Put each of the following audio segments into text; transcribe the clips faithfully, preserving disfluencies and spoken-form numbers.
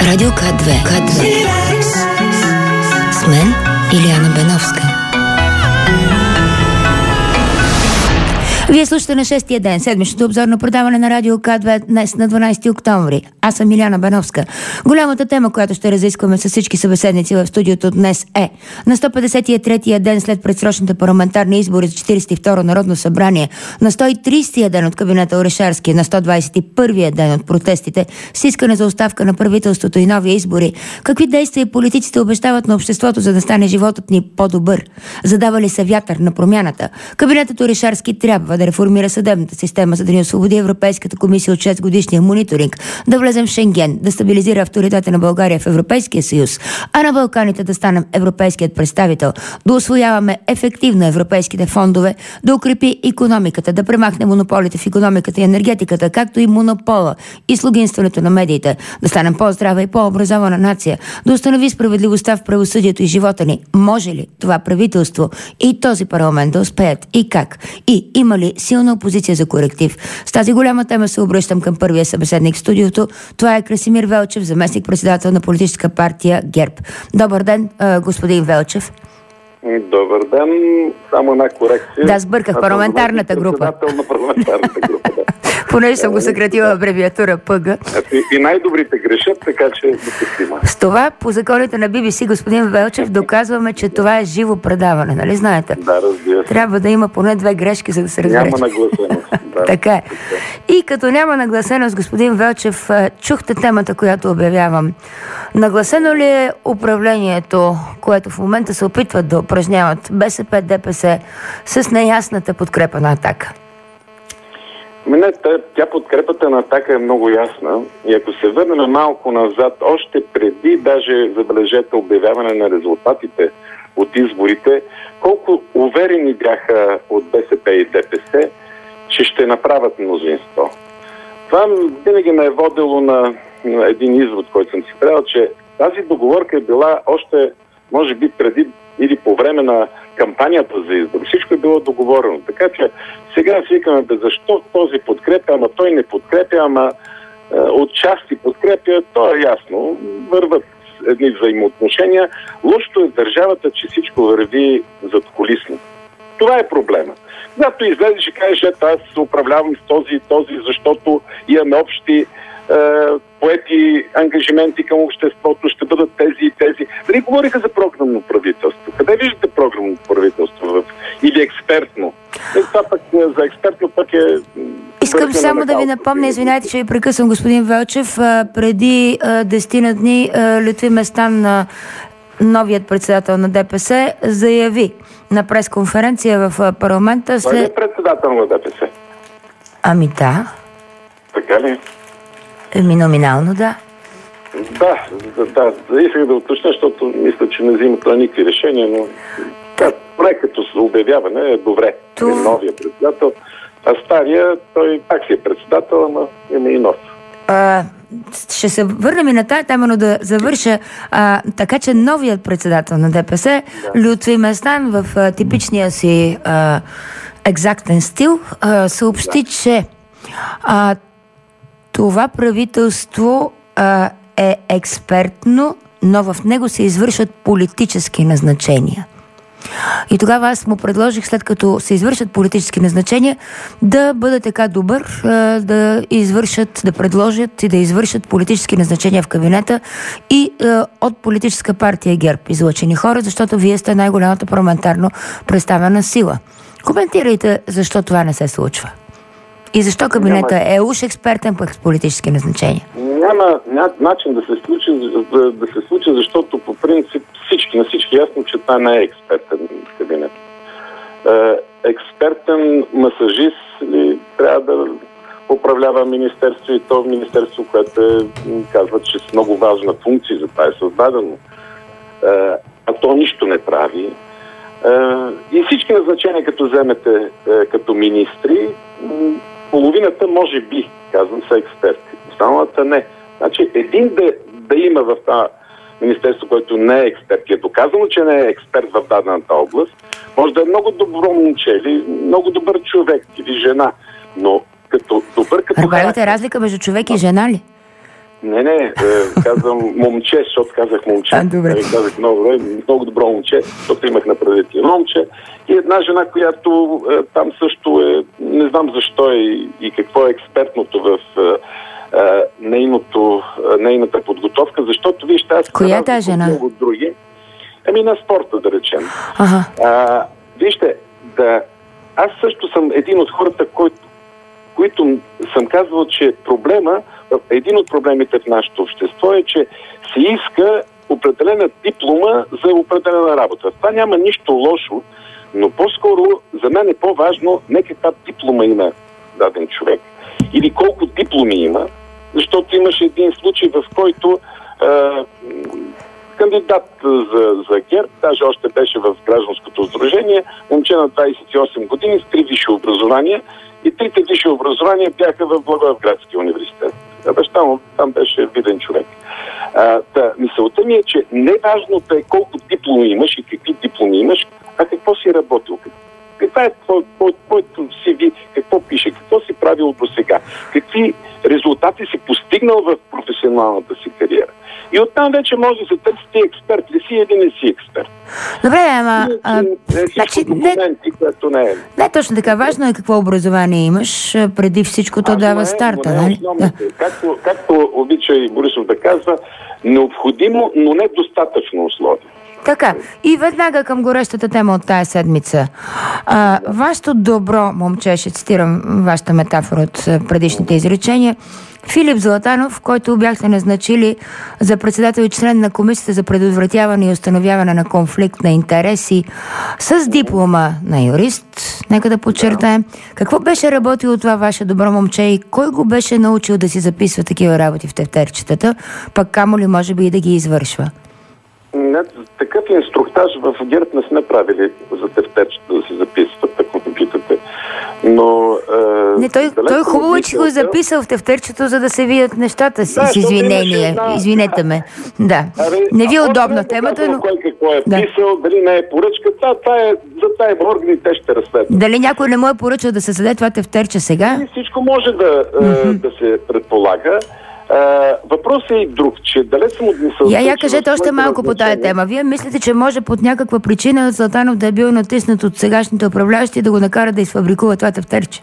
Радио К две. К две. С мен Илияна Беновска. Вие слушате на шестия ден, седмичното обзорно предаване на Радио К две днес на дванадесети октомври. Аз съм Илияна Беновска. Голямата тема, която ще разискваме с всички събеседници в студиото днес е: на сто петдесет и третия ден след предсрочните парламентарни избори за четиридесет и второ Народно събрание, на сто и тридесетия ден от кабинета Орешарски, на сто двадесет и първия ден от протестите с искане за оставка на правителството и нови избори, какви действия политиците обещават на обществото, за да стане животът ни по-добър? Задава ли се вятър на промяната? Кабинетът Орешарски трябва да реформира съдебната система, за да ни освободи Европейската комисия от шест годишния мониторинг, да влезем в Шенген, да стабилизира авторитета на България в Европейския съюз, а на Балканите да станем европейският представител, да усвояваме ефективно европейските фондове, да укрепи икономиката, да премахне монополите в икономиката и енергетиката, както и монопола и слугинстването на медиите, да станем по-здрава и по-образована нация, да установи справедливостта в правосъдието и живота ни. Може ли това правителство и този парламент да успеят и как? И има ли силна опозиция за коректив? С тази голяма тема се обръщам към първия събеседник в студиото. Това е Красимир Велчев, заместник-председател на политическа партия ГЕРБ. Добър ден, господин Велчев. Добър ден. Само една корекция. Да, сбърках. Парламентарната група. Председател на парламентарната група, да. Понеже съм го съкратила абревиатура ПГ. И най-добрите грешат, така че допустимо. С това, по законите на Би Би Си, господин Велчев, доказваме, че това е живо предаване, нали знаете? Да, разбира се. Трябва да има поне две грешки, за да се разбере. Няма нагласеност. Да. Така е. И като няма нагласеност, господин Велчев, чухте темата, която обявявам. Нагласено ли е управлението, което в момента се опитват да упражняват БСП, ДПС, с неясната подкрепа на Атака? Не, тя подкрепата на Атака е много ясна. И ако се върнем малко назад, още преди даже, забележете, обявяване на резултатите от изборите, колко уверени бяха от БСП и ДПС, че ще направят мнозинство. Това винаги ме е водило на, на един извод, който съм си правил, че тази договорка е била още, може би, преди или по време на кампанията за избор. Всичко е било договорено. Така че сега си викаме, бе, защо този подкрепя, ама той не подкрепя, ама е, отчасти подкрепя, то е ясно. Върват едни взаимоотношения. Лошото е в държавата, че всичко върви задкулисно. Това е проблема. Когато излезеш и кажеш, ето аз управлявам с този и този, защото имаме общи е, поети ангажименти към обществото, ще бъдат тези и тези. Дали говориха за програмно правителство? Къде виждате програмно правителство? В... Или експертно? Е, това пък за експертно пък е... Искам само да ви напомня, извинайте, че ви прекъсвам, господин Велчев, преди десетина дни Лютви Местан, новият председател на ДПС, заяви на пресконференция в парламента след... Той е председател на ДПС. Ами да. Така ли? Еми номинално, да. Да, да, да. Исках да уточня, защото мисля, че не взима това никакви решения, но да, поне като обявяване е добре. То... Новия председател. А стария, той пак си е председател, ама има и нов. А, ще се върнем и на тая тема, но да завърша. А, така че новият председател на ДПС, да. Лютви Местан, в а, типичния си а, екзактен стил, а, съобщи, да. че а, това правителство а, е експертно, но в него се извършват политически назначения. И тогава аз му предложих, след като се извършат политически назначения, да бъде така добър, да извършат, да предложат и да извършат политически назначения в кабинета и от политическа партия ГЕРБ, излъчени хора, защото вие сте най-голямата парламентарно представена сила. Коментирайте защо това не се случва. И защо кабинета няма... е уж експертен пък с политически назначения? Няма, няма начин да се случи, да, да се случи, защото по принцип всички, на всички ясно, че това не е експертен кабинет. Е, експертен масажист ли, трябва да управлява министерство, и то министерство, което е, казва, че с много важна функция, за това е създадено. Е, а то нищо не прави. Е, и всички назначения, като вземете е, като министри, половината може би, казвам, са експерти. Останалата не. Значи един да, да има в това министерство, който не е експерт, е доказано, че не е експерт в дадената област, може да е много добро момче или много добър човек или жена, но като добър като... А правите разлика между човек и жена ли? Не, не, е, казвам момче, защото казах момче. А, добре. Е, казах много, много добро момче, защото имах на предвид едно момче. И една жена, която е, там също е, не знам защо е и, и какво е експертното в е, е, нейното, е, нейната подготовка, защото вие ще аз... Коя е тази жена? Много други. Ами на спорта, да речем. Ага. А, вижте, да, аз също съм един от хората, който, които съм казвал, че проблема, един от проблемите в нашето общество е, че се иска определена диплома за определена работа. Това няма нищо лошо, но по-скоро за мен е по-важно не каква диплома има даден човек или колко дипломи има, защото имаше един случай, в който а, кандидат за, за ГЕРБ, даже още беше в гражданското сдружение, момче на двадесет и осем години с три висши образования и трите висши образования бяха в Благоевградския университет. Баща му там беше виден човек. А, та, мисълта ми е, че не важното е колко дипломи имаш и какви дипломи имаш, а какво си работил. Каква е твоето си ви, какво пише, какво си правил до сега, какви резултати си постигнал в професионалната си кариера. И оттам вече може да се търси ти експерт ли си или не си експерт. Добре, ама... А, значи, документи, не, което не е... Не, точно така. Важно е какво образование имаш. Преди всичко то дава е, старта, е нали? Да. Както, както обича и Борисов да казва, необходимо, но не достатъчно условие. Така, и веднага към горещата тема от тая седмица. А, вашето добро момче, ще цитирам вашата метафора от предишните изречения, Филип Златанов, който бяхте назначили за председател и член на Комисията за предотвратяване и установяване на конфликт на интереси с диплома на юрист, нека да подчертаем. Какво беше работило това ваше добро момче и кой го беше научил да си записва такива работи в тефтерчетата, пък камо ли може би и да ги извършва? Не, такъв инструктаж в ГЕРБ не сме правили за тефтерчета да си записват, ако ме питате. Но... Е, не, той, той хубаво е, че го е записал в тефтерчето, за да се видят нещата си, да, с извинение. Една... Извинете ме. Да. Абе, не ви е удобна темата, но... Кой какво е да. писал, дали не е поръчка, това, това е, за това има органи, те ще разследват. Дали някой не му е поръчал да се създаде това тефтерче сега? И всичко може да, mm-hmm. да се предполага. Uh, въпросът е и друг, че далеч съм от мисълта... Я, я кажете още малко по тая тема. Вие мислите, че може под някаква причина Златанов да е бил натиснат от сегашните управляващи и да го накара да изфабрикува това тефтерче?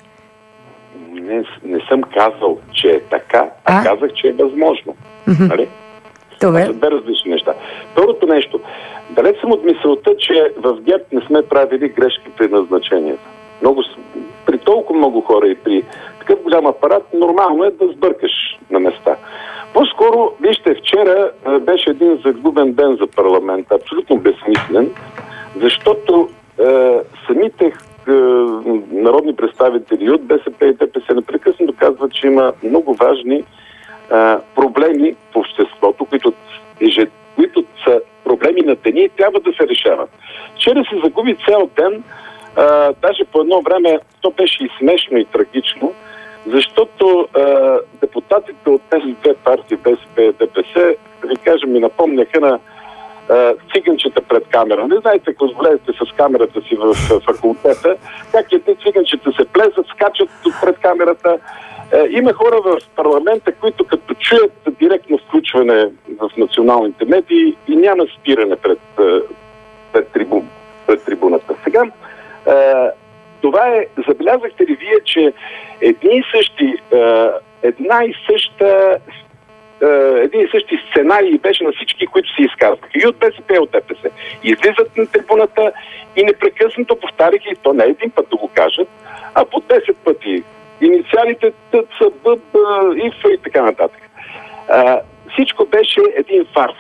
Не, не съм казал, че е така, а, а? казах, че е възможно. Mm-hmm. Нали? Това са две различни неща. Второто нещо. Далеч съм от мисълта, че в ГЕРБ не сме правили грешки при назначението. Много, при толкова много хора и при такъв голям апарат, нормално е да сбъркаш на места. По-скоро, вижте, вчера а, беше един загубен ден за парламента, абсолютно безсмислен, защото а, самите а, народни представители от БСП и ДПС непрекъснато казват, че има много важни а, проблеми в обществото, които, които са проблеми на деня и трябва да се решават. Вчера се загуби цял ден. Uh, даже по едно време то беше и смешно и трагично, защото uh, депутатите от тези две партии, БСП и ДПС, да ви кажем, ми напомняха на uh, циганчета пред камера. Не знаете, ако влезете с камерата си в uh, факултета, как е те циганчета се плезат, скачат пред камерата. Uh, има хора в парламента, които като чуят директно включване в националните медии и няма спиране пред, uh, пред, трибу, пред трибуната. Сега Uh, това е, забелязахте ли вие, че едни и същи, uh, една и съща, uh, един и същи сценарий беше на всички, които се изказваха. И от БСП, и от ДПС. Излизат на трибуната и непрекъснато повтаряха, и то не един път да го кажат, а по десет пъти. Инициалите Т, Ц, Б, Б, И, Ф и така нататък. Uh, всичко беше един фарс.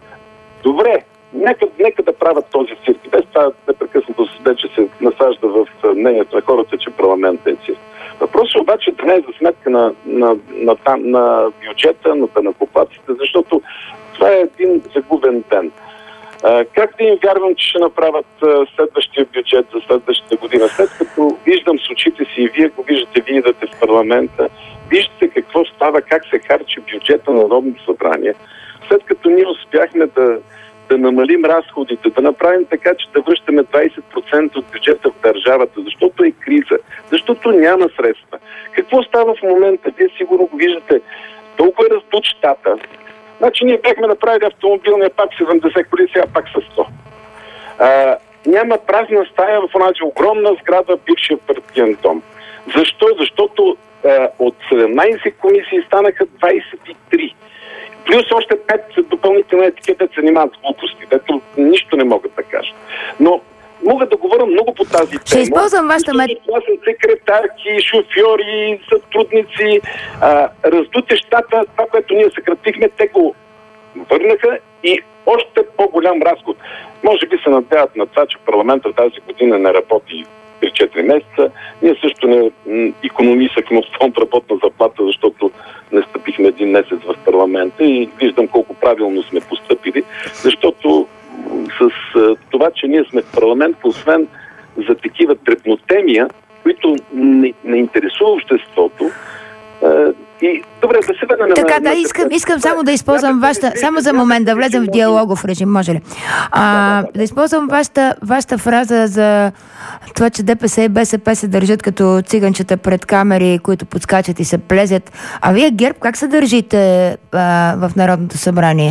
Добре. Нека, нека да правят този цирк. Без това непрекъснато вече се насажда в мнението на хората, че парламентът е цирк. Въпросът е обаче да не е за сметка на, на, на, на, на бюджета, на данъкоплатците, защото това е един загубен ден. А, как да им вярвам, че ще направят а, следващия бюджет за следващата година? След като виждам с очите си и вие го виждате, вие идвате в парламента, виждате какво става, как се харчи бюджета на Народното събрание. След като ние успяхме да да намалим разходите, да направим така, че да връщаме двадесет процента от бюджета в държавата, защото е криза, защото няма средства. Какво става в момента? Вие сигурно го виждате. толкова е раздут щата. Значи ние бяхме направили автомобилния пак седемдесет коли, сега пак са сто. А, няма празна стая в онази огромна сграда, бившия партиен дом. Защо? Защото а, от седемнайсет комисии станаха двайсет и три. Плюс още пет допълнителни етикети се занимават с глупости. Дето нищо не могат да кажат. Но мога да говоря много по тази тема. Ще използвам вашата мет... Това са секретарки, шофьори, сътрудници, а, раздути щата, това, което ние съкратихме, те го върнаха и още по-голям разход. Може би се надяват на това, че парламента тази година не работи три-четири месеца. Ние също не икономисахме от фонд работна заплата, защото не стъпихме един месец в парламента и виждам колко правилно сме постъпили, защото с това, че ние сме в парламент, освен за такива дребнотемия, които не, не интересува обществото, и добре, да се върнем. Така, да, искам, искам само да използвам вашата, само за момент да влезем в диалогов режим, може ли? А, да използвам вашата, вашата фраза за това, че ДПС и БСП се държат като циганчета пред камери, които подскачат и се плезят. А вие, ГЕРБ, как се държите а, в Народното събрание?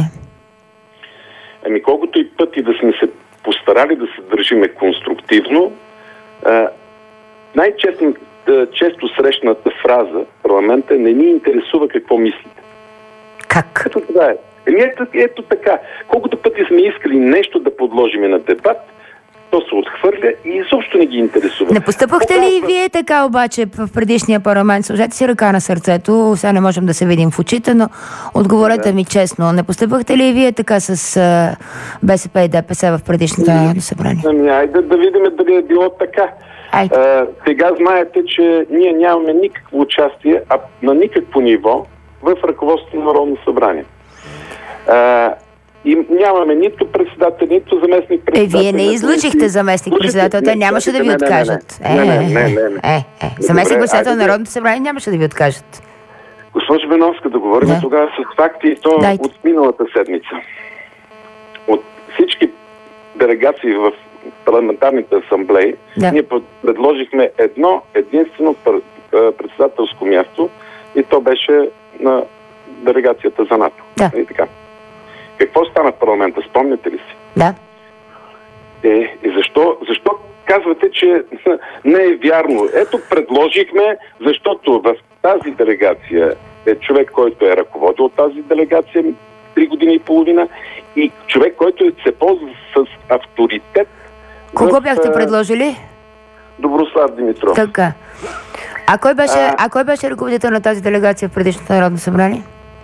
Ами колкото и пъти да сме се постарали да се държиме конструктивно, а, най-честно често срещната фраза в парламента не ни интересува какво мислите. Как? Ето това е. Еми ето, ето така. Колкото пъти сме искали нещо да подложим на дебат, то се отхвърля и изобщо не ги интересува. Не постъпахте Когато... ли и вие така обаче в предишния парламент? Сложете си ръка на сърцето, сега не можем да се видим в очите, но отговорете да. ми честно. Не постъпахте ли и вие така с а, БСП и ДПС в предишната събрание? Ами, айде да видим дали е било така. А, сега знаете, че ние нямаме никакво участие, а на никакво ниво в ръководството на Народно събрание. А, и нямаме нито председател, нито заместник председател. Е, вие не излучихте заместник председател, те нямаше да ви откажат. Не, не, не. не, не, не. Е, е, заместник председател на Народното събрание нямаше да ви откажат. Госпожо Беновска, да говорим да. тогава с факти и то Дайте. От миналата седмица. От всички делегации в парламентарните асамблеи, да. ние предложихме едно единствено председателско място и то беше на делегацията за НАТО. Да. И така. Какво стана в парламента? Спомняте ли си? Да. Е, и защо, защо казвате, че не е вярно? Ето, предложихме, защото в тази делегация е човек, който е ръководил тази делегация три години и половина и човек, който се ползва с авторитет. Кого бяхте предложили? Доброслав Димитров. Така. А кой беше, а... а кой беше ръководител на тази делегация в предишното Народно събрание?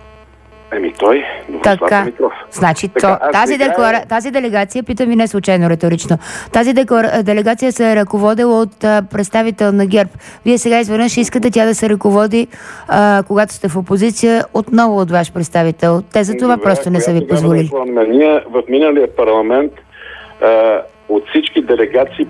Еми той, Доброслав така. Димитров. Значи, така, то, тази, сега... деклара... тази делегация, питам ви не случайно риторично, тази деклара... делегация се е ръководила от а, представител на ГЕРБ. Вие сега изведнъж искате тя да се ръководи, а, когато сте в опозиция, отново от ваш представител. Те за това Добре, просто не са ви позволили. Да ние в миналия парламент а, от всички делегации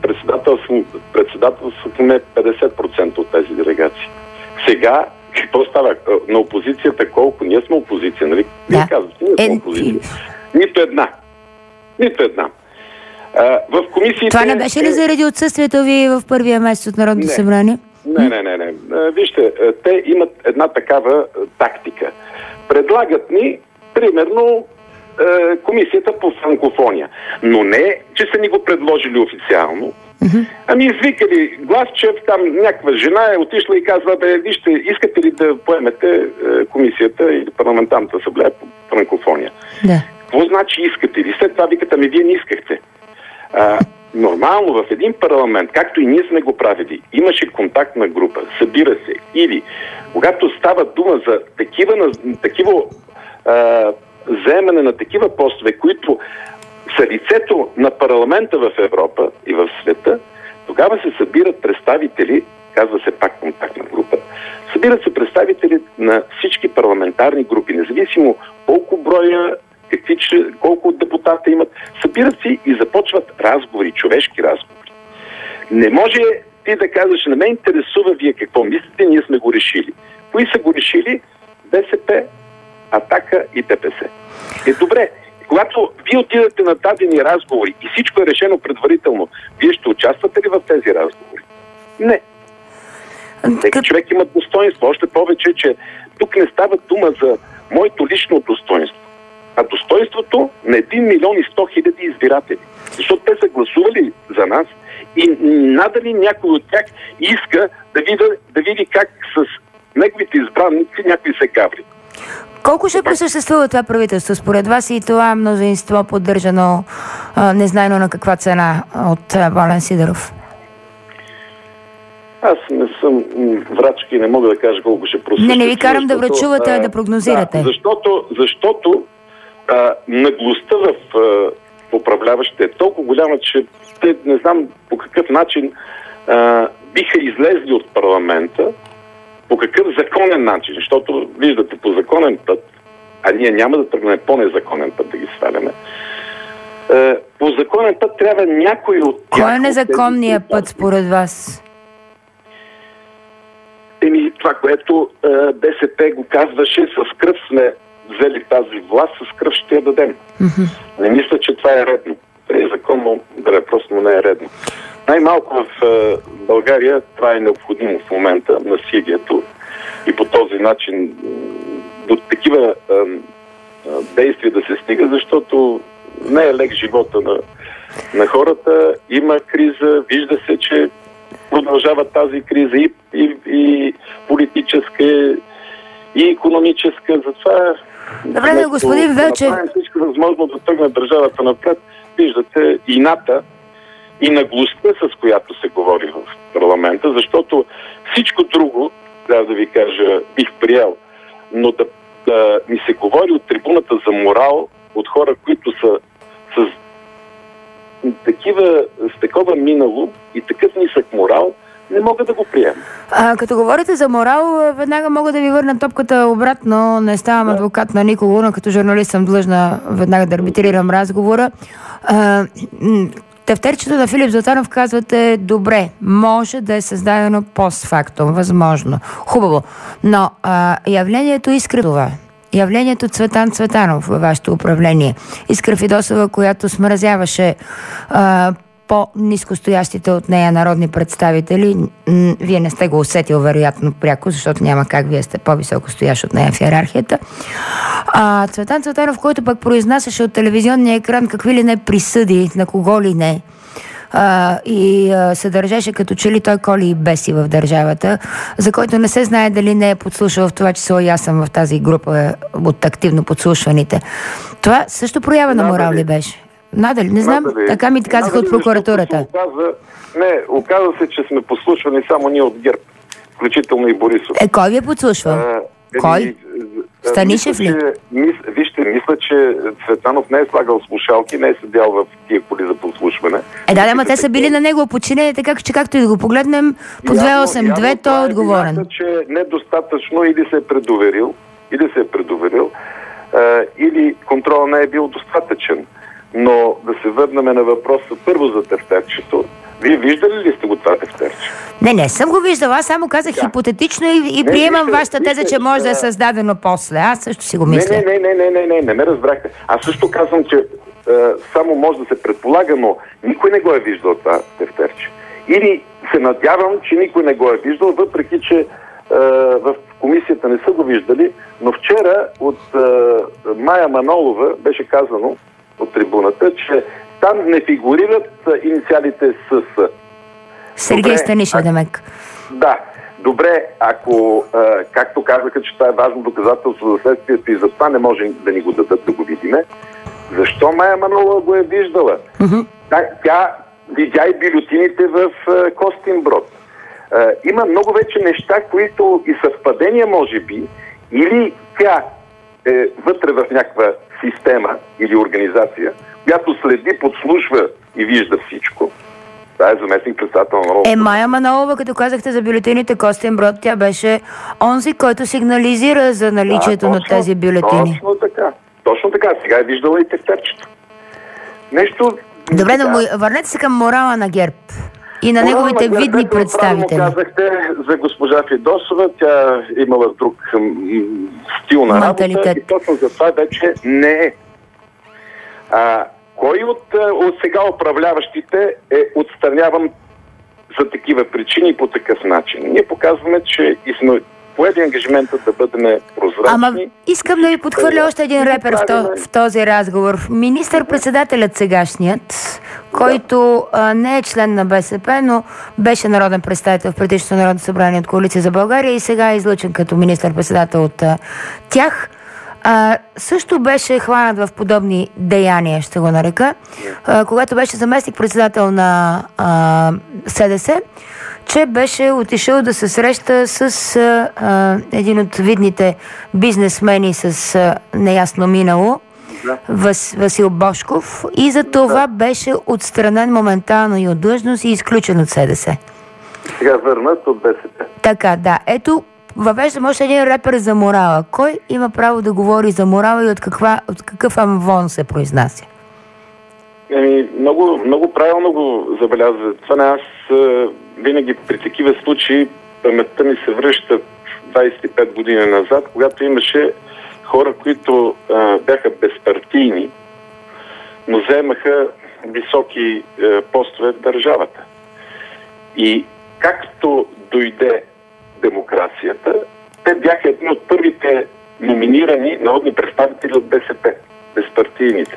председателствахме петдесет процента от тези делегации. Сега какво става? На опозицията колко? Ние сме опозиция, нали? Да. Вие казвате, ние сме опозиция. Нито една. Нито една. А, в комисиите... Това не беше ли заради отсъствието ви в първия месец от Народното събрание? Не, не, не, не. Вижте, те имат една такава тактика. Предлагат ни, примерно, комисията по франкофония. Но не, че са ни го предложили официално. Mm-hmm. Ами извикали Главчев, там някаква жена е отишла и казва, бе, вижте, искате ли да поемете е, комисията или парламентарната асамблея по франкофония? Да. Какво значи искате ли? След това викате, ами вие не искахте. А, нормално в един парламент, както и ние сме го правили, имаше контактна група, събира се. Или когато става дума за такива, такива а, заемане на такива постове, които са лицето на парламента в Европа и в света, тогава се събират представители, казва се пак контактна група, събират се представители на всички парламентарни групи, независимо колко броя, какви, колко депутата имат, събират си и започват разговори, човешки разговори. Не може ти да казваш, не ме интересува вие какво мислите, ние сме го решили. Кои са го решили? БСП, Атака и ДПС. Е, добре, когато вие отидете на дадени разговори и всичко е решено предварително, вие ще участвате ли в тези разговори? Не. Всеки човек има достоинство. Още повече, че тук не става дума за моето лично достоинство, а достоинството на един милион и сто хиляди избиратели. Защото те са гласували за нас и надали някой от тях иска да види, да види как с неговите избранници някой се гаври. Колко ще просъществува това правителство според вас и това мнозинство поддържано а, незнайно на каква цена от а, Волен Сидеров? Аз не съм врачка и не мога да кажа колко ще просъществува. Не, не ви карам да врачувате, а да прогнозирате. Да, защото защото а, наглостта в а, управляващите е толкова голяма, че те не знам по какъв начин а, биха излезли от парламента, по какъв законен начин, защото виждате по законен път, а ние няма да тръгнем по незаконен път да ги сваляме. А, по законен път трябва някой от тях... Кой е незаконният път според вас? Еми, това, което а, БСП го казваше, с кръв сме взели тази власт, с кръв ще я дадем. Mm-hmm. Не мисля, че това е редно. Това е законно, да просто не е редно. Най-малко в а, България това е необходимо в момента, насилието, и по този начин до такива а, а, действия да се стига, защото не е лек живота на, на хората. Има криза, вижда се, че продължава тази криза и, и, и политическа, и икономическа. Затова добре, господин Велчев, да всичко възможно да тръгне държавата напред. Виждате ината и наглостта, с която се говори в парламента, защото всичко друго, трябва да ви кажа, бих приел, но да, да ми се говори от трибуната за морал от хора, които са с такива, с такова минало и такъв нисък морал, не мога да го приема. А, като говорите за морал, веднага мога да ви върна топката обратно. Не ставам да. адвокат на никого, но като журналист съм длъжна веднага да арбитрирам разговора. А, тефтерчето на Филип Златанов казвате, добре, може да е създадено постфактум, възможно. Хубаво. Но а, явлението Искра това. Явлението Цветан Цветанов във вашето управление. Искра Фидосова, която смразяваше а, по-нискостоящите от нея народни представители. М- вие не сте го усетил вероятно пряко, защото няма как, вие сте по-високо стоящ от нея в иерархията. А, Цветан Цветанов, който пък произнасяше от телевизионния екран какви ли не присъди, на кого ли не, а, и а, се държеше като че ли той коли и беси в държавата, за който не се знае дали не е подслушал, в това число и аз съм в тази група от активно подслушваните. Това също проява на морал ли беше? Надали, не знам, надали, така ми казаха от прокуратурата. Оказа, не, оказа се, че сме послушвани само ние от ГЕРБ, включително и Борисов. Е, кой ви е подслушвал? А, е, кой? Станишев ли? Че, мис, вижте, мисля, че Цветанов не е слагал слушалки, не е седял в тия коли за подслушване. Е, да, ама те са били на него подчинени, така че както и да го погледнем, по две осем две той е отговорен. Мисля, че недостатъчно или се е предоверил, или се е предоверил, а, или контрол не е бил достатъчен. Но да се върнем на въпроса първо за тефтерчето. Вие виждали ли сте го това тефтерче? Не, не съм го виждала. Аз само казах да. хипотетично и, и не, приемам вижте, вашата теза, че може да е създадено после. Аз също си го мисля. Не, не, не, не, не, не, не ме разбрахте. Аз също казвам, че е, само може да се предполага, но никой не го е виждал това тефтерче. Или се надявам, че никой не го е виждал, въпреки че е, в комисията не са го виждали, но вчера от е, Мая Манолова беше казано от трибуната, че там не фигурират инициалите с... Сергей Станишев, Демек. Да. Добре, ако, а, както казаха, че това е важно доказателство за следствието и за това не може да ни го дадат да го видиме, защо Мая Манолова го е виждала? Mm-hmm. Тя, тя видя и бюлетините в а, Костинброд. А, има много вече неща, които и съвпадения може би, или тя е вътре в някаква система или организация, която следи, подслушва и вижда всичко. Това е заместник председател на Народното. Е, Мая Манолова, като казахте за бюлетините Костинброд, тя беше онзи, който сигнализира за наличието да, точно, на тези бюлетини. Точно така. Точно така. Сега е виждала и тефтерчето. Нещо... Добре, но върнете се към морала на ГЕРБ и на морала неговите на видни представители. Казахте за госпожа Фидосова, тя имала друг стил на работа и точно за това вече не е. А, кой от, от сега управляващите е отстраняван за такива причини и по такъв начин. Ние показваме, че и сме поели ангажимента да бъдем прозрачни. Ама искам да ви подхвърля още един репер в, то, в този разговор. Министър-председателят сегашният, който а, не е член на БСП, но беше народен представител в предишното Народно събрание от Коалиция за България и сега е излъчен като министър-председател от а, тях, а, също беше хванат в подобни деяния, ще го нарека, а, когато беше заместник-председател на а, СДС, че беше отишъл да се среща с а, а, един от видните бизнесмени с а, неясно минало, да. Вас, Васил Божков, и за това да. беше отстранен моментално и от длъжност и изключен от СДС. Сега върнат от БСП. Така, да. Ето, въвеждам още един репер за морала. Кой има право да говори за морала и от, каква, от какъв амвон се произнася? Еми, много, много правилно го забелязва. Това не аз а, винаги при такива случаи паметта ми се връща двадесет и пет години назад, когато имаше хора, които а, бяха безпартийни, но заемаха високи а, постове в държавата. И както дойде демокрацията, те бяха едни от първите номинирани народни представители от БСП, безпартийните.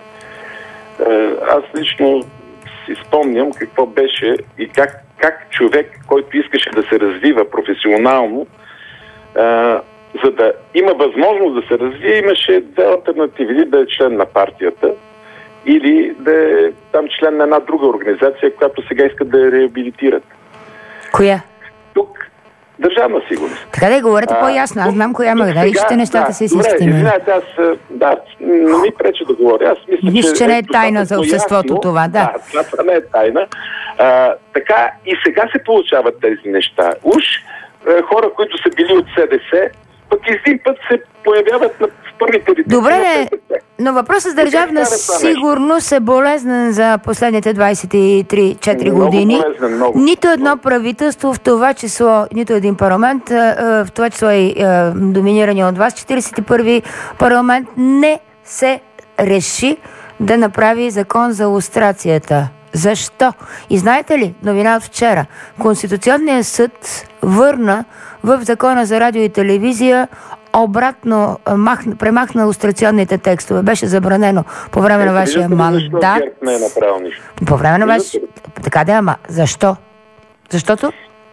Аз лично си спомням какво беше и как, как човек, който искаше да се развива професионално, а, за да има възможност да се развие, имаше две алтернативи. Или да е член на партията, или да е там член на една друга организация, която сега искат да я реабилитират. Коя? Тук Държавна сигурност. Така да я говорите а, по-ясно. Аз знам коя ма. Дали ще нещата си истинските ми. Извинете, аз да, не ми пречи да говоря. Аз мисля, Нищо, че, че не е тайна за обществото ясно, това, да. Да, това не е тайна. А, така и сега се получават тези неща. Уж а, хора, които са били от СДС, пък един път се появяват на първите лица. Добре, но въпросът с държавна сигурност е болезнен за последните двадесет и три четири години. Болезнен, много. Нито едно правителство, в това число, нито един парламент, в това число и доминирания от вас, четиридесет и първи парламент, не се реши да направи закон за лустрацията. Защо? И знаете ли, новина от вчера, Конституционният съд върна в Закона за радио и телевизия обратно махна, премахна лустрационните текстове. Беше забранено по време на вашия мандат. Не е направил нищо. По време на вашия... Така да, ама защо? Защото?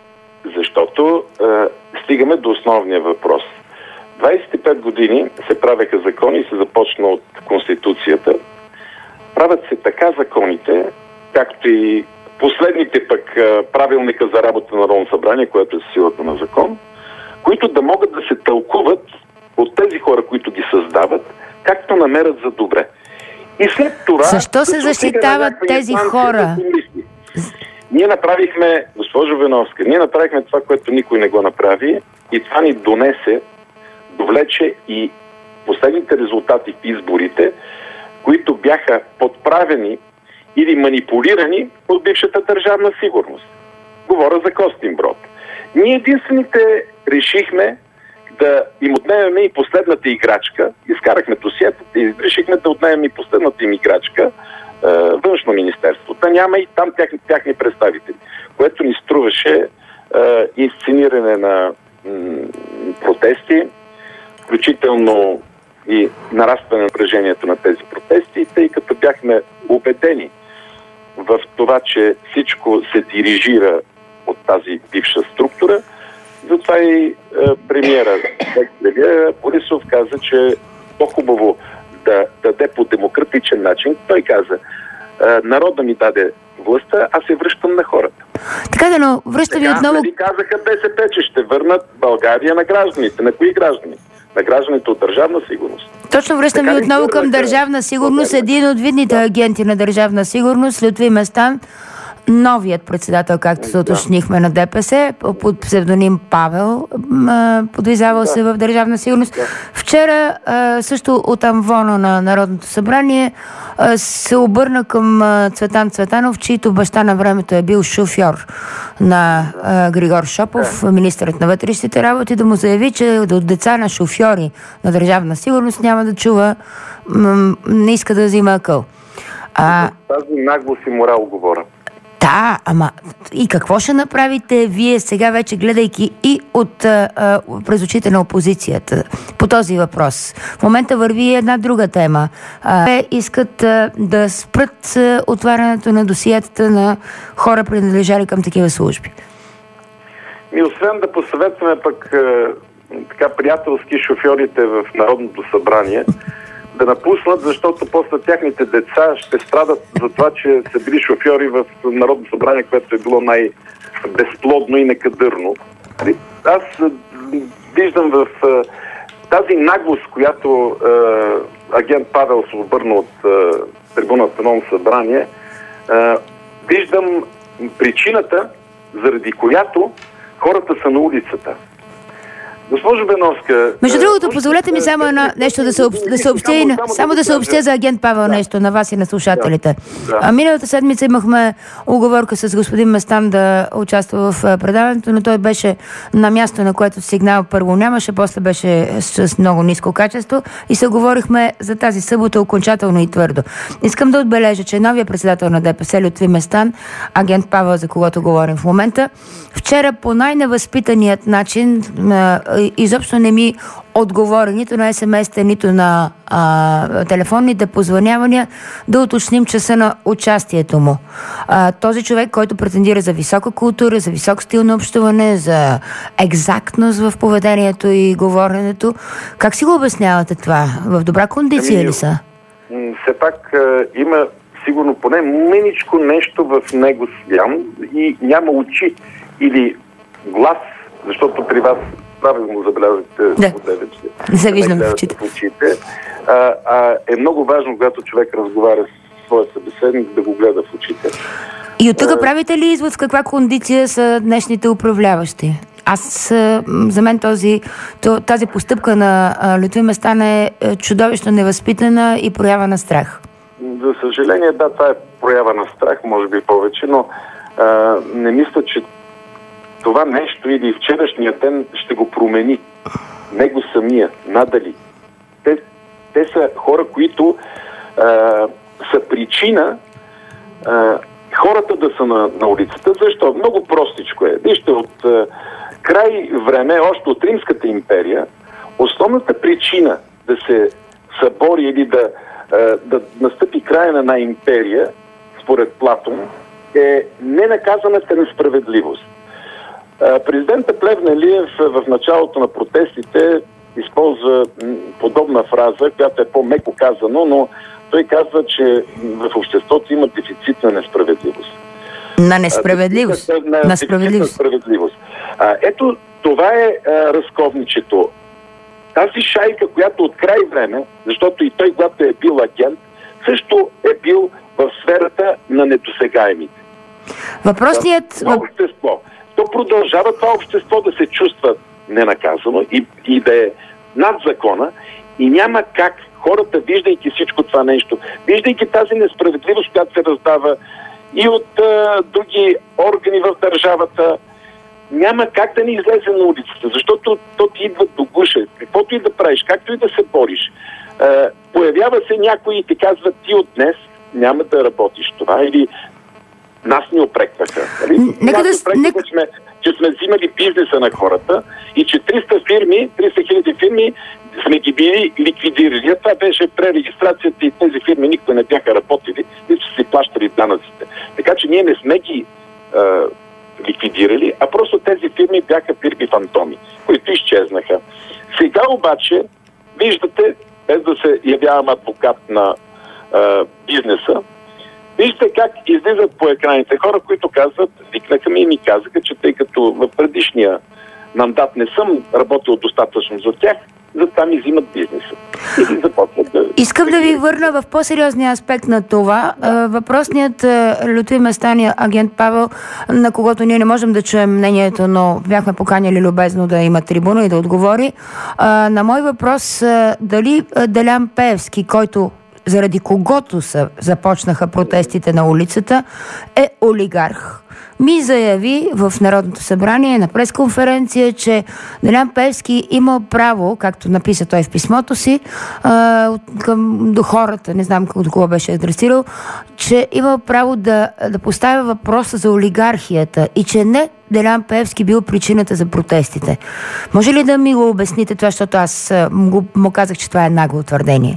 Защото е, стигаме до основния въпрос. двадесет и пет години се правеха закони и се започна от Конституцията. Правят се така законите, както и последните пък е, правилника за работа на Народно събрание, което е силата на закон, които да могат да се тълкуват от тези хора, които ги създават, както намерят за добре. И след това... Защо се защитават тези хора? Ние направихме, госпожо Веновска, ние направихме това, което никой не го направи, и това ни донесе, довлече и последните резултати в изборите, които бяха подправени или манипулирани от бившата държавна сигурност. Говоря за Костинброд. Ние единствените решихме да им отнемем и последната играчка. Изкарахме досиетата и решихме да отнемем и последната им играчка, е, външно министерство. Да няма и там тяхни, тяхни представители, което ни струваше е, инсцениране на м, протести, включително и нарастване на напрежението на тези протести, тъй като бяхме убедени в това, че всичко се дирижира от тази бивша структура. Затова и е, премиера премиера Борисов каза, че е по-хубаво да даде по демократичен начин. Той каза, е, народа ми даде властта, аз се връщам на хората. Така да, но връща ви отново... Нали казаха БСП, че ще върнат България на гражданите. На кои граждани? На гражданите от Държавна сигурност. Точно, връщам ви отново към Държавна сигурност. Един от видните агенти на Държавна сигурност, Лютви Местан, новият председател, както се уточнихме, на ДПС, под псевдоним Павел, подвизавал да. се в Държавна сигурност. Да. Вчера също от амвона на Народното събрание се обърна към Цветан Цветанов, чийто баща на времето е бил шофьор на Григор Шопов, да. министърът на вътрешните работи, да му заяви, че от деца на шофьори на Държавна сигурност няма да чува, не иска да взима акъл. А... Тази наглост и морал говоря. Да, ама и какво ще направите вие сега вече, гледайки и от а, а, през очите на опозицията по този въпрос? В момента върви една друга тема. А, те искат а, да спрат а, отварянето на досиетата на хора, принадлежали към такива служби. И освен да посъветваме пък а, така приятелски шофьорите в Народното събрание да напуснат, защото после тяхните деца ще страдат за това, че са били шофьори в Народно събрание, което е било най-безплодно и некадърно. Аз виждам в тази наглост, която е, агент Павел се обърна от е, трибуната на Народно събрание, е, виждам причината, заради която хората са на улицата. Госпожо Беновска... Между другото, позволете ми само едно нещо да, съоб... да съобщя и на... само да съобщя за агент Павел да. нещо на вас и на слушателите. Да. А, миналата седмица имахме уговорка с господин Местан да участва в предаването, но той беше на място, на което сигнал първо нямаше, после беше с много ниско качество и се говорихме за тази събота окончателно и твърдо. Искам да отбележа, че новия председател на ДПС Лютви Местан, агент Павел, за когото говорим в момента, вчера по най-невъзпитаният начин изобщо не ми отговори нито на ес ем ес-те, нито на а, телефонните позвънявания да уточним часа на участието му. А, този човек, който претендира за висока култура, за висок стил на общуване, за екзактност в поведението и говоренето, как си го обяснявате това? В добра кондиция ами, ли са? Все пак а, има сигурно поне мъничко нещо в него свян и няма очи или глас, защото при вас правилно забелязвате да. Завиждам в очите. очите. А, а е много важно, когато човек разговаря с своя събеседник, да го гледа в очите. И от тук а... правите ли извод в каква кондиция са днешните управляващи? Аз, за мен този, тази постъпка на Лютви Местан е чудовищно невъзпитана и проява на страх. За съжаление, да, това е проява на страх, може би повече, но а, не мисля, че това нещо или вчерашния ден ще го промени. Него самия, надали. Те, те са хора, които а, са причина а, хората да са на, на улицата. Защо? Много простичко е. Вижте, от а, край време, още от Римската империя, основната причина да се събори или да, а, да настъпи края на една империя, според Платон, е ненаказаната несправедливост. Президентът Плевнелиев в началото на протестите използва подобна фраза, която е по-меко казано, но той казва, че в обществото има дефицит на несправедливост. На несправедливост. На, на справедливост. справедливост. А, ето, това е а, разковничето. Тази шайка, която от край време, защото и той, когато е бил агент, също е бил в сферата на недосегаемите. Въпросният... В общество. То продължава това общество да се чувства ненаказано и, и да е над закона и няма как хората, виждайки всичко това нещо, виждайки тази несправедливост, която се раздава и от а, други органи в държавата, няма как да не излезе на улицата, защото то ти идва до гуша. Каквото и да правиш, както и да се бориш. А, появява се някой и ти казва, ти от днес няма да работиш това или нас ни опрекваха. Нека да... Нека... Че, сме, че сме взимали бизнеса на хората и че триста фирми, триста хиляди фирми сме ги били ликвидирали. А това беше пререгистрацията и тези фирми никога не бяха работили, и са си плащали данъците. Така че ние не сме ги е, ликвидирали, а просто тези фирми бяха фирми фантоми, които изчезнаха. Сега обаче, виждате, без да се явявам адвокат на е, бизнеса, вижте как излизат по екраните хора, които казват, викнаха ми и ми казаха, че тъй като в предишния мандат не съм работил достатъчно за тях, затова ми взимат бизнеса. И започват да... Искам да ви върна в по-сериозния аспект на това. Да. Въпросният Лютви Местан, агент Павел, на когото ние не можем да чуем мнението, но бяхме поканили любезно да има трибуна и да отговори. На мой въпрос, дали Делян Пеевски, който заради когото са започнаха протестите на улицата, е олигарх. ми заяви в Народното събрание на пресконференция, че Делян Пеевски има право, както написа той в писмото си, а, към, до хората, не знам до кого беше адресирал, че има право да, да поставя въпроса за олигархията и че не Делян Пеевски бил причината за протестите. Може ли да ми го обясните това, защото аз му, му казах, че това е нагло твърдение?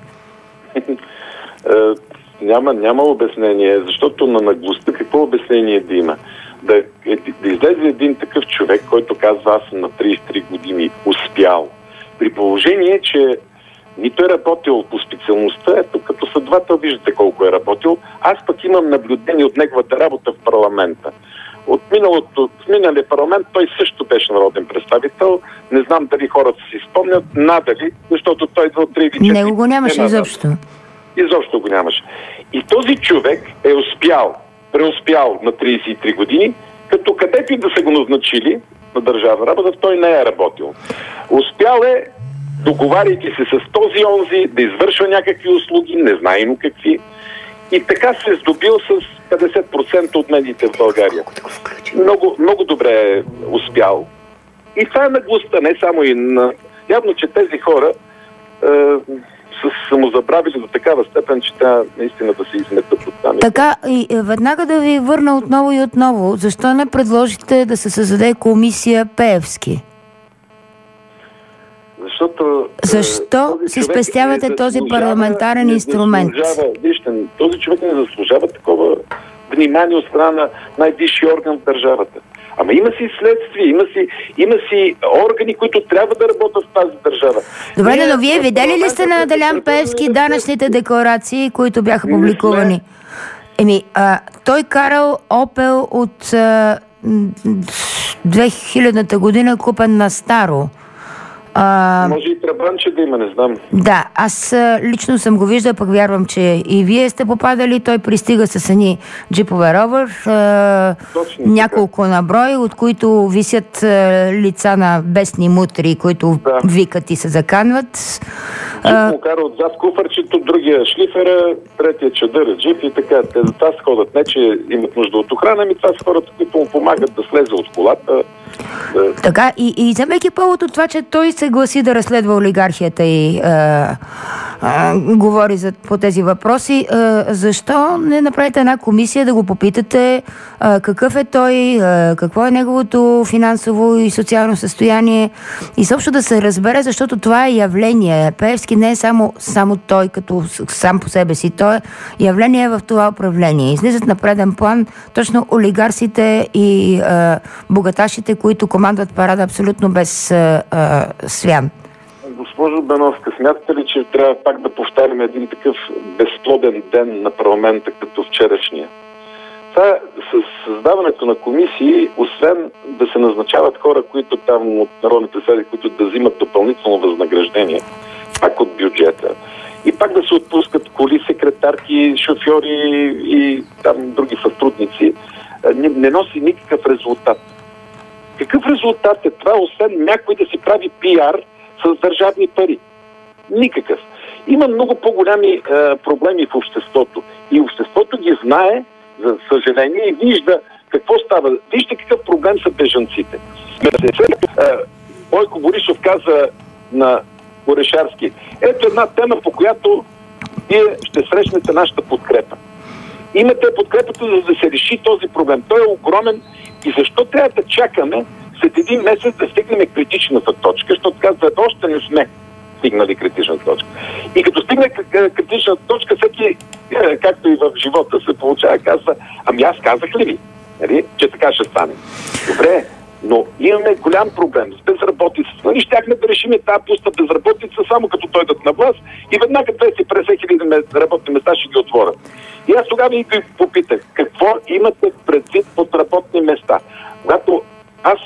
Няма, няма обяснение, защото на наглостта какво обяснение да има? Да, да излезе един такъв човек, който казва, аз съм на тридесет и три години успял. При положение, че нито е работил по специалността, ето като следовател виждате колко е работил, аз пък имам наблюдение от неговата работа в парламента. От миналото, в миналия парламент той също беше народен представител. Не знам дали хората си спомнят, надали, защото той идва от три или четири. Него го нямаше изобщо. Изобщо го нямаше. И този човек е успял, преуспял на тридесет и три години, като където и да са го назначили на държавна работа, той не е работил. Успял е, договаряйки се с този онзи, да извършва някакви услуги, незнаемо какви. И така се е здобил с петдесет процента от медиите в България. Много, много добре е успял. И това е наглостта, не само и на... Явно, че тези хора е, са самозабравили до такава степен, че трябва наистина да се изметат от там. Така, и веднага да ви върна отново и отново. Защо не предложите да се създаде комисия Пеевски? Защото... Защо си спестявате този парламентарен инструмент? Вижте, този човек не заслужава такова внимание от страна на най-висши орган в държавата. Ама има си следствие, има си, има си органи, които трябва да работят в тази държава. Добре, Ние, но вие видели ли сте на Делян Пеевски данъчните декларации, които бяха публикувани? Еми, а, той карал Опел от а, две хилядната година, купен на старо. А, Може и трабанче да има, не знам. Да, аз лично съм го виждал, пък вярвам, че и вие сте попадали. Той пристига с едни джипове ровър, а, няколко на брой, от които висят а, лица на бесни мутри, които да. викат и се заканват. Джип му кара отзад куфърчето, другия шлифера, третия чадър джип и така. Те за това сходят. Не, че имат нужда от охрана, ами това са хората, които му помагат да слезе от колата. Да... Така, и, и вземайки повод от това, че той се гласи да разследва олигархията и а, а, говори за, по тези въпроси, а, защо не направите една комисия да го попитате а, какъв е той, а, какво е неговото финансово и социално състояние и съобщо да се разбере, защото това е явление. Пеевски не е само, само той като сам по себе си, той е явление в това управление. Излизат на преден план точно олигарсите и а, богаташите, които командват парада абсолютно без а, а, свян. Госпожо Беновска, смятате ли, че трябва пак да повтарим един такъв безплоден ден на парламента като вчерашния? Това с създаването на комисии, освен да се назначават хора, които там от народните съди, които да взимат допълнително възнаграждение, пак от бюджета, и пак да се отпускат коли, секретарки, шофьори и там други сътрудници, не, не носи никакъв резултат. Какъв резултат е това, освен някой да си прави пиар с държавни пари? Никакъв. Има много по-голями е, проблеми в обществото. И обществото ги знае, за съжаление, и вижда какво става. Вижте какъв проблем са бежанците. Е, Бойко Борисов каза на Орешарски: ето една тема, по която вие ще срещнете нашата подкрепа. Имате подкрепата, за да се реши този проблем. Той е огромен и защо трябва да чакаме след един месец да стигнем критичната точка, защото казват, още не сме стигнали критичната точка. И като стигне критичната точка, всеки, както и в живота се получава, казва, ами аз казах ли ви, нали, че така ще стане. Добре, но имаме голям проблем с безработицата. Нали щяхме да решим тази пуста безработица само като дойдат на власт и веднага двеста и петдесет хиляди работни места ще ги отворят. И аз тогава ви попитах, какво имате предвид под работни места? Когато аз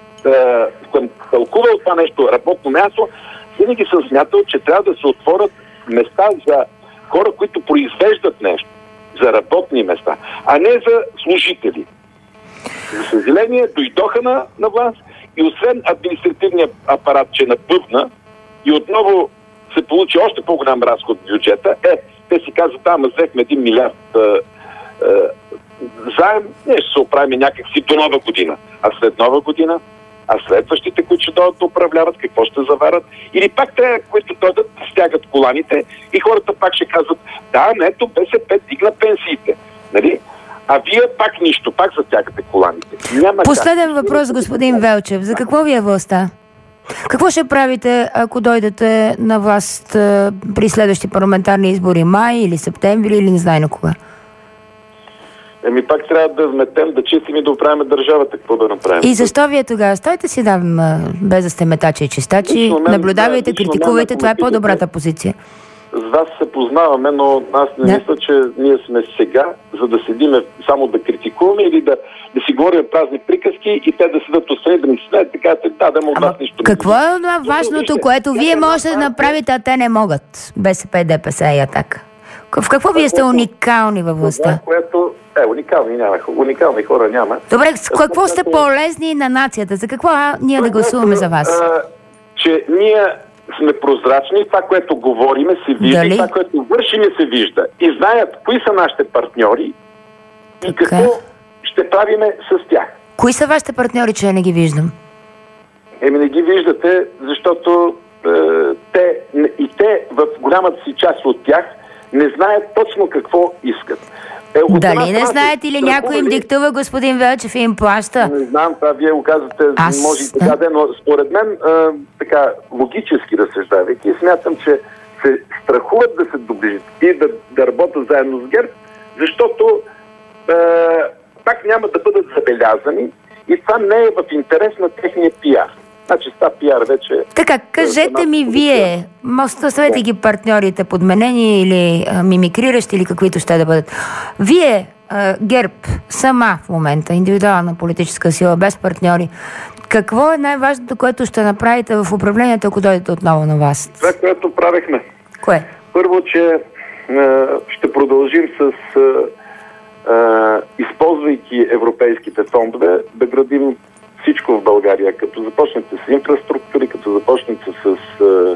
съм тълкувал това нещо работно място, винаги съм смятал, че трябва да се отворят места за хора, които произвеждат нещо, за работни места, а не за служители. За съжаление, дойдоха на, на власт и освен административния апарат, че набъбна и отново се получи още по-голям разход в бюджета, е, те си казват, да, ама взехме един милиард а, а, заем, ние ще се оправим някакси до нова година. А след нова година, а следващите, които ще дойдат да управляват, какво ще заварят? Или пак те, които дойдат да стягат коланите и хората пак ще казват, да, ето БСП дигна пенсиите. Нали? А вие пак нищо, пак затягате коланите. Няма Последен как. въпрос, господин Велчев. За какво ви е властта? Какво ще правите, ако дойдете на власт а, при следващи парламентарни избори? Май или септември или не знае на кога? Еми пак трябва да вметем, да чистим и да оправим държавата. Какво да направим? И защо вие тогава? Стойте си там, а, без да сте метачи и чистачи, Лично мен, наблюдавайте, да, лично критикувайте, мен, това е ако ме по-добрата питате, позиция. С вас се познаваме, но аз не Да. мисля, че ние сме сега, за да седиме само да критикуваме или да, да си говорим празни приказки и те да седат отстрани, да ни смеят, така да, да, от Ама вас нищо какво не е това важното, което вие можете да направите, а те не могат? БСП, ДПС и Атака. В какво вие сте уникални във властта? Това, което... Е, уникални няма. Уникални хора няма. Добре, с какво сте полезни на нацията? За какво а, ние да гласуваме за вас? А, че ние сме прозрачни, това, което говориме, се вижда, Дали? това, което вършиме, се вижда. И знаят кои са нашите партньори и Така. какво ще правиме с тях. Кои са вашите партньори, че я не ги виждам? Еми не ги виждате, защото е, те, и те в голямата си част от тях не знаят точно какво искат. Е, от една Дали не страна знаете се или някой им страхували- диктува, господин Велчев, и им плаща? Не знам, това вие го казвате, Аз- може и така, да, но според мен, а, така, логически разсъждавайки, смятам, че се страхуват да се доближат и да, да работят заедно с ГЕРБ, защото а, пак няма да бъдат забелязани и това не е в интерес на техния пиар. Значи с това пиар вече... Така, кажете ми вие, съвети ги партньорите подменени или а, мимикриращи или каквито ще да бъдат. Вие, а, ГЕРБ, сама в момента, индивидуална политическа сила, без партньори, какво е най-важното, което ще направите в управлението, ако дойдете отново на власт? Това, което правихме. Кое? Първо, че а, ще продължим с... А, а, използвайки европейските фондове, да градим всичко в България, като започнете с инфраструктури, като започнете с а,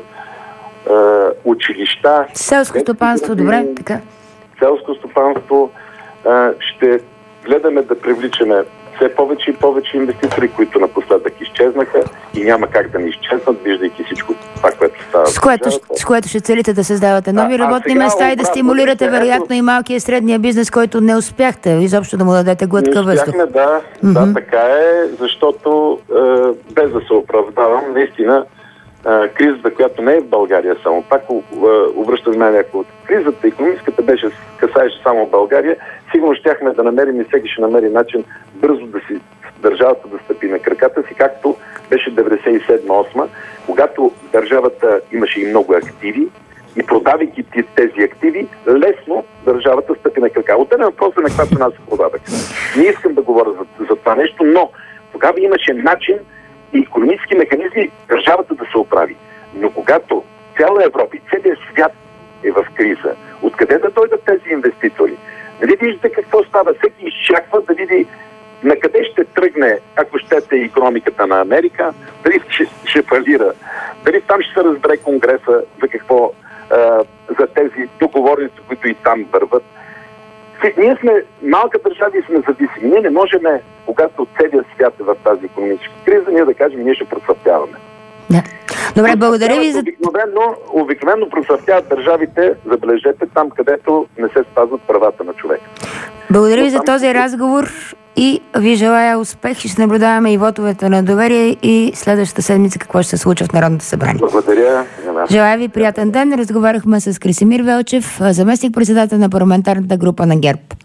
а, училища. Селско стопанство, добре, така. Селско стопанство. А, ще гледаме да привличаме все повече и повече инвеститори, които напоследък изчезнаха и няма как да не изчезнат, виждайки всичко това, което става. С което, с което ще целите да създавате нови А, а работни сега места и да обратно, стимулирате ето- вероятно и малкия и средния бизнес, който не успяхте изобщо да му дадете глътка Не въздух. успяхме, да, да, така е, защото е, без да се оправдавам, наистина е, кризата, която не е в България само, пак е, обръщам внимание, ако кризата, икономическата беше касаеше само България, сигурно щяхме да намерим и всеки ще намери начин бързо да си държавата да стъпи на краката си, както беше деветдесет и седма осма, когато държавата имаше и много активи, и продавайки тези активи, лесно държавата стъпи на крака. Отделен въпрос е на каква цена се продадаха. Не искам да говоря за, за това нещо, но тогава имаше начин и икономически механизми държавата да се оправи. Но когато цяла Европа и целият свят е в криза, откъде да дойдат тези инвеститори? Нали виждате какво става? Всеки изчаква да види на къде ще тръгне, ако щете, икономиката на Америка, дали ще, ще фалира, дали там ще се разбере Конгреса за какво, а, за тези договорници, които и там върват. Ние сме малка държава и сме зависими. Ние не можем, когато целият свят е в тази икономическа криза, ние да кажем, ние ще процъфтяваме. Да. Добре, благодаря ви за... Обикновено, обикновено процъфтяват държавите, забележете, там, където не се спазват правата на човека. Благодаря ви за този разговор и ви желая успех и ще наблюдаваме и вотовете на доверие и следващата седмица какво ще се случва в Народното събрание. Благодаря. Желая ви приятен ден. Разговаряхме с Красимир Велчев, заместник-председател на парламентарната група на ГЕРБ.